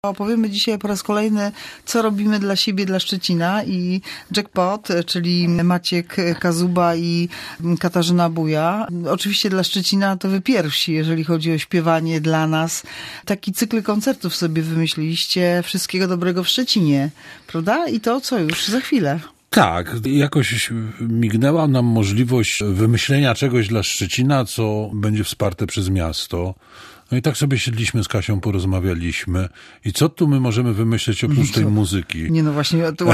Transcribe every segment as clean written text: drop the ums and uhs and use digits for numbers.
Opowiemy dzisiaj po raz kolejny, co robimy dla siebie, dla Szczecina i Jackpot, czyli Maciek Kazuba i Katarzyna Buja. Oczywiście dla Szczecina to wy pierwsi, jeżeli chodzi o śpiewanie dla nas. Taki cykl koncertów sobie wymyśliliście. Wszystkiego dobrego w Szczecinie, prawda? I to co już za chwilę. Tak, jakoś mignęła nam możliwość wymyślenia czegoś dla Szczecina, co będzie wsparte przez miasto. No i tak sobie siedliśmy z Kasią, porozmawialiśmy. I co tu my możemy wymyśleć oprócz tej muzyki? Nie, no właśnie nie. No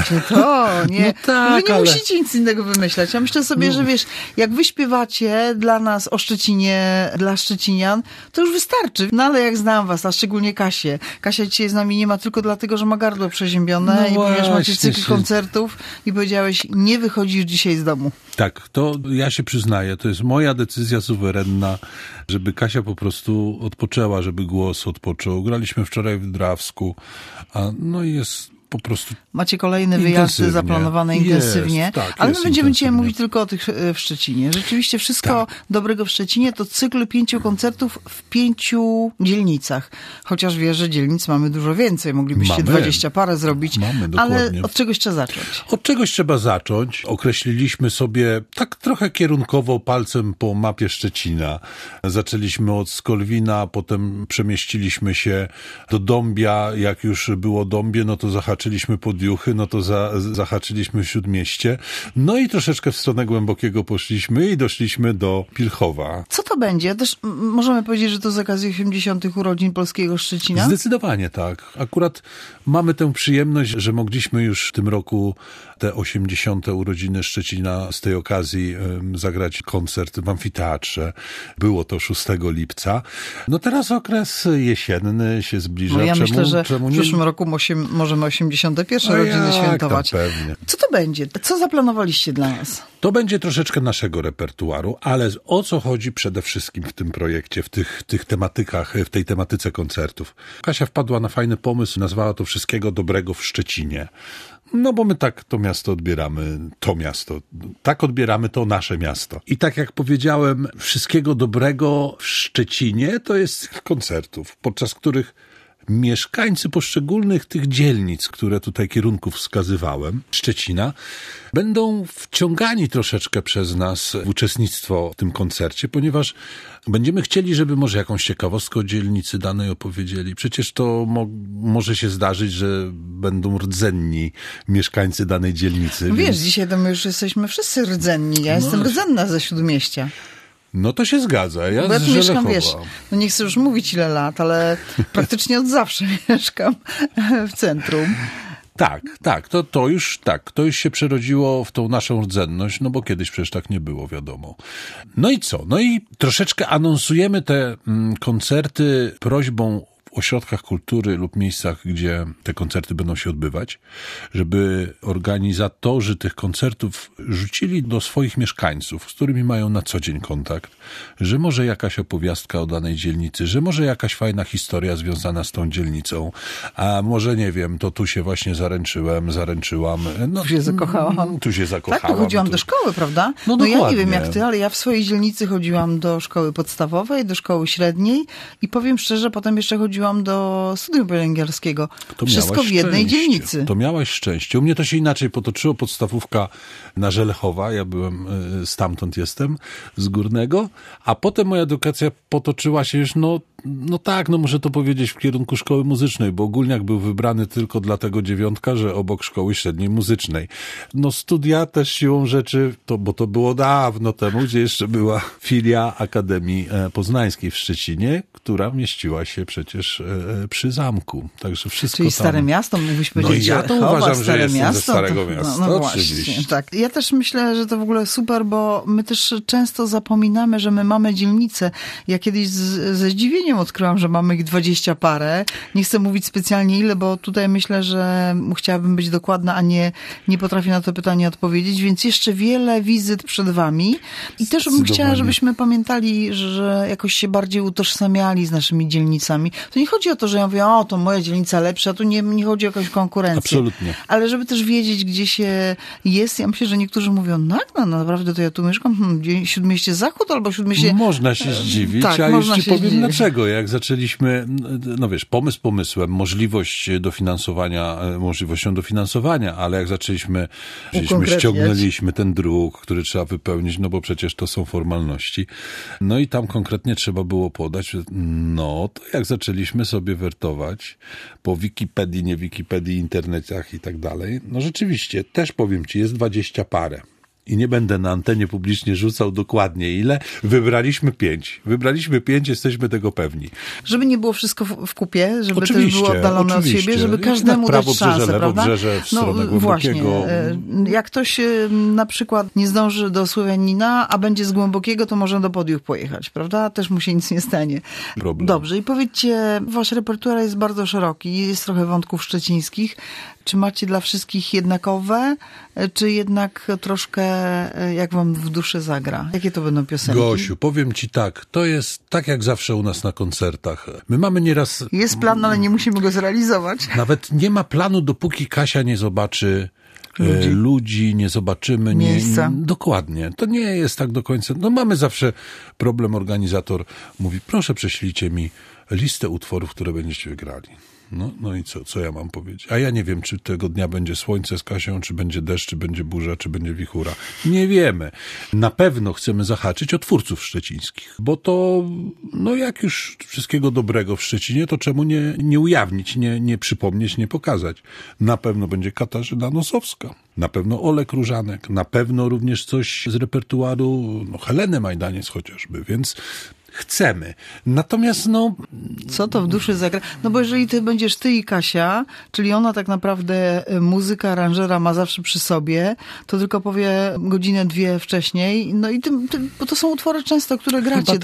tak, wy nie ale... musicie nic innego wymyślać. Ja myślę sobie, że wiesz, jak wy śpiewacie dla nas o Szczecinie, dla szczecinian, to już wystarczy. No ale jak znam was, a szczególnie Kasię. Kasia dzisiaj z nami nie ma tylko dlatego, że ma gardło przeziębione i ponieważ macie cykl koncertów i powiedziałeś, nie wychodzisz dzisiaj z domu. Tak, to ja się przyznaję, to jest moja decyzja suwerenna, żeby Kasia po prostu odpoczęła, żeby głos odpoczął. Graliśmy wczoraj w Drawsku, no i jest po prostu macie kolejne wyjazdy zaplanowane intensywnie, tak, ale my będziemy dzisiaj mówić tylko o tych w Szczecinie. Rzeczywiście wszystko dobrego w Szczecinie to cykl 5 koncertów w 5 dzielnicach. Chociaż wiesz, że dzielnic mamy dużo więcej. Moglibyście 20 parę zrobić, ale od czegoś trzeba zacząć. Od czegoś trzeba zacząć. Określiliśmy sobie tak trochę kierunkowo palcem po mapie Szczecina. Zaczęliśmy od Skolwina, potem przemieściliśmy się do Dąbia. Jak już było Dąbie, no to zahaczyliśmy Podjuchy, no to zahaczyliśmy Śródmieście. No i troszeczkę w stronę Głębokiego poszliśmy i doszliśmy do Pilchowa. Co to będzie? Też możemy powiedzieć, że to z okazji 80. urodzin polskiego Szczecina? Zdecydowanie tak. Akurat mamy tę przyjemność, że mogliśmy już w tym roku te 80. urodziny Szczecina z tej okazji zagrać koncert w amfiteatrze. Było to 6 lipca. No teraz okres jesienny się zbliża. No ja myślę, że w przyszłym roku możemy 81. rodziny świętować. Pewnie. Co to będzie? Co zaplanowaliście dla nas? To będzie troszeczkę naszego repertuaru, ale o co chodzi przede wszystkim w tym projekcie, w tych tematykach, w tej tematyce koncertów? Kasia wpadła na fajny pomysł, nazwała to Wszystkiego dobrego w Szczecinie. No bo my tak to miasto odbieramy, tak odbieramy to nasze miasto. I tak jak powiedziałem, wszystkiego dobrego w Szczecinie to jest koncertów, podczas których mieszkańcy poszczególnych tych dzielnic, które tutaj kierunków wskazywałem, Szczecina, będą wciągani troszeczkę przez nas w uczestnictwo w tym koncercie, ponieważ będziemy chcieli, żeby może jakąś ciekawostkę o dzielnicy danej opowiedzieli. Przecież to może się zdarzyć, że będą rdzenni mieszkańcy danej dzielnicy. Wiesz, dzisiaj to my już jesteśmy wszyscy rdzenni. Ja jestem rdzenna ze Śródmieścia. No to się zgadza. Ja tu mieszkam, wiesz, no nie chcę już mówić ile lat, ale praktycznie od zawsze mieszkam w centrum. Tak, to już się przerodziło w tą naszą rdzenność, no bo kiedyś przecież tak nie było, wiadomo. No i co? No i troszeczkę anonsujemy te koncerty prośbą w ośrodkach kultury lub miejscach, gdzie te koncerty będą się odbywać, żeby organizatorzy tych koncertów rzucili do swoich mieszkańców, z którymi mają na co dzień kontakt, że może jakaś opowiastka o danej dzielnicy, że może jakaś fajna historia związana z tą dzielnicą, a może nie wiem, to tu się właśnie zaręczyłam. No, tu się zakochałam. Tak, to chodziłam do szkoły, prawda? No ja nie wiem jak ty, ale ja w swojej dzielnicy chodziłam do szkoły podstawowej, do szkoły średniej i powiem szczerze, potem jeszcze chodziłam do studium pielęgniarskiego. Wszystko w jednej dzielnicy. To miałaś szczęście. U mnie to się inaczej potoczyło. Podstawówka na Żelechowa. Ja byłem, stamtąd jestem, z Górnego. A potem moja edukacja potoczyła się już, muszę to powiedzieć, w kierunku szkoły muzycznej, bo Ogólniak był wybrany tylko dlatego 9, że obok szkoły średniej muzycznej. Studia też siłą rzeczy, bo to było dawno temu, gdzie jeszcze była filia Akademii Poznańskiej w Szczecinie, która mieściła się przecież przy zamku. Także wszystko czyli tam... Stare Miasto, mógłbyś powiedzieć. No ja to uważam, że jestem ze Starego Miasta. No właśnie, tak. Ja też myślę, że to w ogóle super, bo my też często zapominamy, że my mamy dzielnice. Ja kiedyś ze zdziwieniem odkryłam, że mamy ich 20 parę. Nie chcę mówić specjalnie ile, bo tutaj myślę, że chciałabym być dokładna, a nie potrafię na to pytanie odpowiedzieć, więc jeszcze wiele wizyt przed wami. I też bym chciała, żebyśmy pamiętali, że jakoś się bardziej utożsamiali z naszymi dzielnicami. To nie chodzi o to, że ja mówię, to moja dzielnica lepsza, tu nie chodzi o jakąś konkurencję. Absolutnie. Ale żeby też wiedzieć, gdzie się jest. Ja myślę, że niektórzy mówią, naprawdę to ja tu mieszkam, Śródmieście Zachód albo Śródmieście... Można się zdziwić, a już ci powiem dlaczego. innego. Jak zaczęliśmy, no wiesz, pomysł pomysłem, możliwością dofinansowania, ale jak zaczęliśmy, ściągnęliśmy ten druk, który trzeba wypełnić, no bo przecież to są formalności. No i tam konkretnie trzeba było podać, no to jak zaczęliśmy sobie wertować po Wikipedii, nie Wikipedii, internetach i tak dalej, no rzeczywiście, też powiem ci, jest 20 parę. I nie będę na antenie publicznie rzucał dokładnie ile. Wybraliśmy 5, jesteśmy tego pewni. Żeby nie było wszystko w kupie, żeby też było oddalone od siebie, żeby każdemu dać szansę, prawda? Lewobrzeże, w stronę Głębokiego. Właśnie. Jak ktoś na przykład nie zdąży do Słowianina, a będzie z Głębokiego, to może do Podiów pojechać, prawda? Też mu się nic nie stanie. Problem. Dobrze, i powiedzcie, wasz repertuar jest bardzo szeroki, jest trochę wątków szczecińskich. Czy macie dla wszystkich jednakowe, czy jednak troszkę jak wam w duszy zagra? Jakie to będą piosenki? Gosiu, powiem ci tak, to jest tak jak zawsze u nas na koncertach. My mamy nieraz... Jest plan, ale nie musimy go zrealizować. Nawet nie ma planu, dopóki Kasia nie zobaczy ludzi, nie zobaczymy. Miejsca. Dokładnie. To nie jest tak do końca. No mamy zawsze problem, organizator mówi, proszę prześlijcie mi listę utworów, które będziecie wygrali. No i co ja mam powiedzieć? A ja nie wiem, czy tego dnia będzie słońce z Kasią, czy będzie deszcz, czy będzie burza, czy będzie wichura. Nie wiemy. Na pewno chcemy zahaczyć o twórców szczecińskich, bo to, no jak już wszystkiego dobrego w Szczecinie, to czemu nie ujawnić, nie przypomnieć, nie pokazać. Na pewno będzie Katarzyna Nosowska, na pewno Olek Różanek, na pewno również coś z repertuaru, Heleny Majdaniec chociażby, więc chcemy. Natomiast co to w duszy zagra? No bo jeżeli będziesz ty i Kasia, czyli ona tak naprawdę muzyka, aranżera ma zawsze przy sobie, to tylko powie godzinę, 2 wcześniej, no i bo to są utwory często, które gracie. Chyba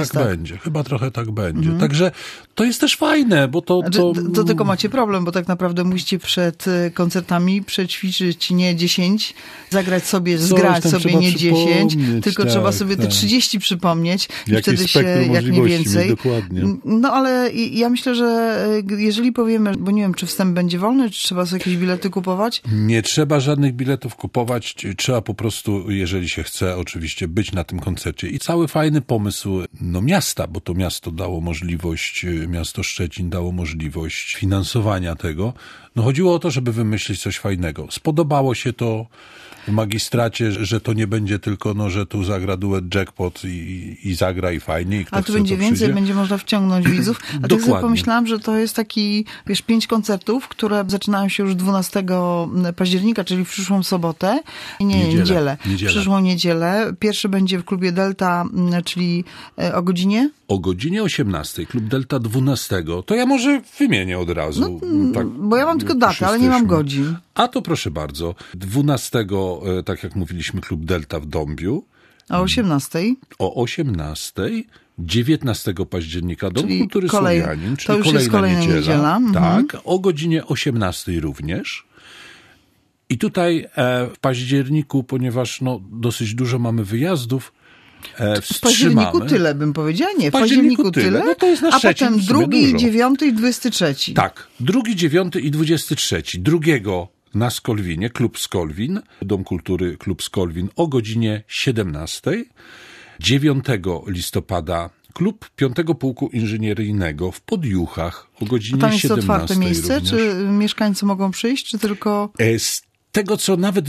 trochę tak będzie. Także to jest też fajne, bo to tylko macie problem, bo tak naprawdę musicie przed koncertami przećwiczyć nie 10, zagrać sobie, zgrać sobie nie 10, tylko trzeba sobie te 30 przypomnieć i wtedy się jak nie więcej. Dokładnie. No ale ja myślę, że jeżeli powiemy, bo nie wiem, czy wstęp będzie wolny, czy trzeba sobie jakieś bilety kupować? Nie trzeba żadnych biletów kupować, trzeba po prostu, jeżeli się chce, oczywiście być na tym koncercie. I cały fajny pomysł miasta, bo to miasto dało możliwość, miasto Szczecin dało możliwość finansowania tego. Chodziło o to, żeby wymyślić coś fajnego. Spodobało się to w magistracie, że to nie będzie tylko, że tu zagra duet Jackpot i zagra i fajnie. I kto ale tu będzie więcej, przyjdzie. będzie można wciągnąć widzów. A tak sobie pomyślałam, że to jest taki, 5 koncertów, które zaczynają się już 12 października, czyli w przyszłą sobotę. Niedzielę. Przyszłą niedzielę. Pierwszy będzie w klubie Delta, czyli o godzinie? O godzinie 18. Klub Delta 12. To ja może wymienię od razu. Tak, bo ja mam tylko datę, ale nie mam godzin. A to proszę bardzo. 12, tak jak mówiliśmy, klub Delta w Dąbiu. O 18. O 18. 19 października Dom Kultury Słowianin, czyli to już jest kolejna niedziela. Tak, o godzinie 18 również. I tutaj w październiku, ponieważ dosyć dużo mamy wyjazdów, w październiku tyle bym powiedziała, nie, w październiku tyle, no to jest na a potem 2, 9 i 23. Tak, 2, 9 i 23. 2 na Skolwinie, klub Skolwin, Dom Kultury, klub Skolwin o godzinie 17. 9 listopada klub 5 Pułku Inżynieryjnego w Podjuchach o godzinie 17. Tam jest otwarte miejsce, również. Czy mieszkańcy mogą przyjść, czy tylko... Tego, co nawet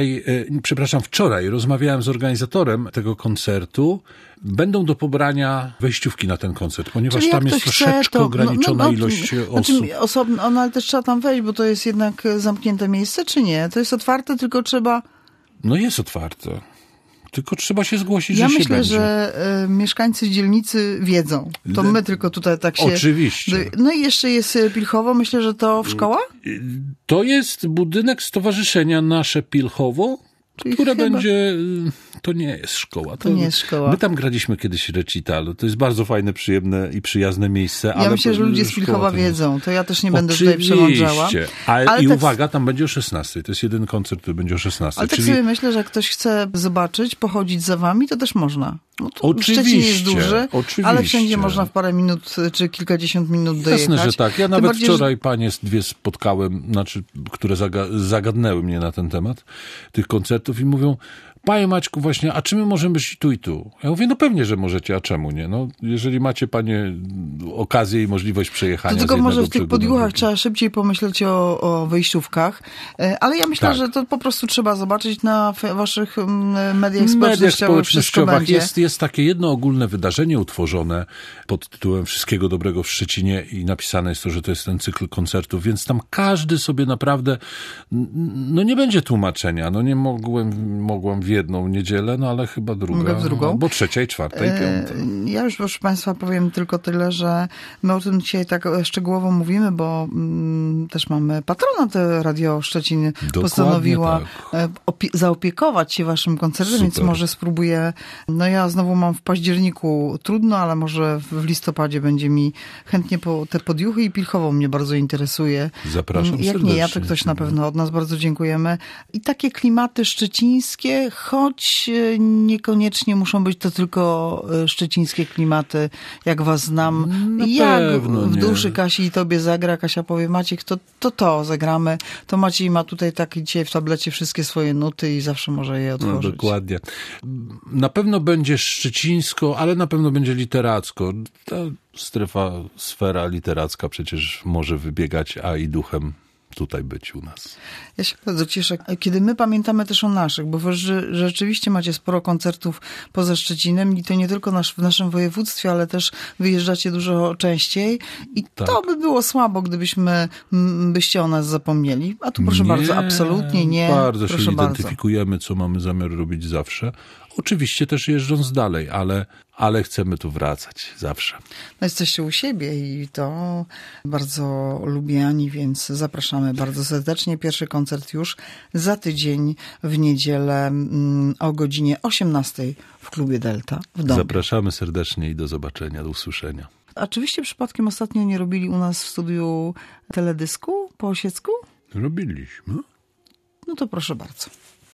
wczoraj rozmawiałem z organizatorem tego koncertu, będą do pobrania wejściówki na ten koncert, ponieważ tam jest troszeczkę ograniczona ilość osób. Ale też trzeba tam wejść, bo to jest jednak zamknięte miejsce, czy nie? To jest otwarte, tylko trzeba... Jest otwarte. Tylko trzeba się zgłosić, że się myślę, będzie. że mieszkańcy dzielnicy wiedzą. To my tylko tutaj tak się... Oczywiście. No i jeszcze jest Pilchowo. Myślę, że to szkoła? To jest budynek Stowarzyszenia Nasze Pilchowo, które będzie... To nie jest szkoła. To nie jest szkoła. My tam graliśmy kiedyś recital. To jest bardzo fajne, przyjemne i przyjazne miejsce. Ja myślę, że ludzie z Pilchowa wiedzą. To ja też nie będę tutaj przemądrzała. Ale uwaga, tam będzie o 16. To jest jeden koncert, który będzie o 16. Ale tak sobie myślę, że jak ktoś chce zobaczyć, pochodzić za wami, to też można. Oczywiście. Szczecin jest duży, ale wszędzie można w parę minut czy kilkadziesiąt minut dojechać. Jasne, że tak. Ja nawet wczoraj panie 2 spotkałem, które zagadnęły mnie na ten temat tych koncertów i mówią: Panie Maćku, właśnie, a czy my możemy być tu i tu? Ja mówię, no pewnie, że możecie, a czemu nie? No, jeżeli macie, panie, okazję i możliwość przejechania. To tylko może w tych podjuchach trzeba szybciej pomyśleć o wyjściówkach, ale ja myślę, że to po prostu trzeba zobaczyć na waszych mediach społecznościowych. Jest takie jedno ogólne wydarzenie utworzone pod tytułem Wszystkiego dobrego w Szczecinie i napisane jest to, że to jest ten cykl koncertów, więc tam każdy sobie naprawdę, no nie będzie tłumaczenia, no nie mogłam w jedną niedzielę, no ale chyba druga, w drugą. Bo trzecia i czwarta i piąta. Ja już, proszę państwa, powiem tylko tyle, że my o tym dzisiaj tak szczegółowo mówimy, bo też mamy patronat Radio Szczecin. Dokładnie postanowiła tak. Zaopiekować się waszym koncertem, więc może spróbuję. No ja znowu mam w październiku trudno, ale może w listopadzie będzie mi chętnie te podjuchy i Pilchowo mnie bardzo interesuje. Zapraszam Jak serdecznie. nie ja, to ktoś na pewno od nas. Bardzo dziękujemy. I takie klimaty szczecińskie, choć niekoniecznie muszą być to tylko szczecińskie klimaty, jak was znam. Jak w duszy Kasi i tobie zagra, Kasia powie, Maciek, to zagramy. To Maciej ma tutaj taki dzisiaj w tablecie wszystkie swoje nuty i zawsze może je otworzyć. No, dokładnie. Na pewno będzie szczecińsko, ale na pewno będzie literacko. Ta sfera literacka przecież może wybiegać, a i duchem tutaj być u nas. Ja się bardzo cieszę, kiedy my pamiętamy też o naszych, bo wy rzeczywiście macie sporo koncertów poza Szczecinem i to nie tylko w naszym województwie, ale też wyjeżdżacie dużo częściej i to by było słabo, byście o nas zapomnieli. A tu proszę bardzo, absolutnie nie. Bardzo się identyfikujemy, co mamy zamiar robić zawsze. Oczywiście też jeżdżąc dalej, ale chcemy tu wracać zawsze. No jesteście u siebie i to bardzo lubiani, więc zapraszamy bardzo serdecznie. Pierwszy koncert już za tydzień w niedzielę o godzinie 18 w klubie Delta w domu. Zapraszamy serdecznie i do zobaczenia, do usłyszenia. A czy wyście przypadkiem ostatnio nie robili u nas w studiu teledysku po Osiecku? Robiliśmy. No to proszę bardzo.